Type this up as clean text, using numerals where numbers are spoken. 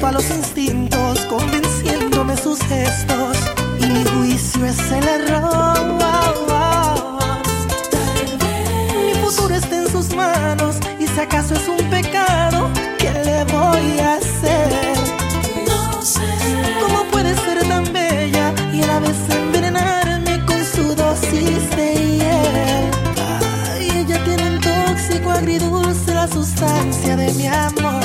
a los instintos, convenciéndome sus gestos, y mi juicio es el error. Mi futuro está en sus manos, y si acaso es un pecado, ¿qué le voy a hacer? No sé ¿Cómo puede ser tan bella y a la vez envenenarme con su dosis de hiel? Ay, ella tiene un tóxico agridulce, la sustancia de mi amor.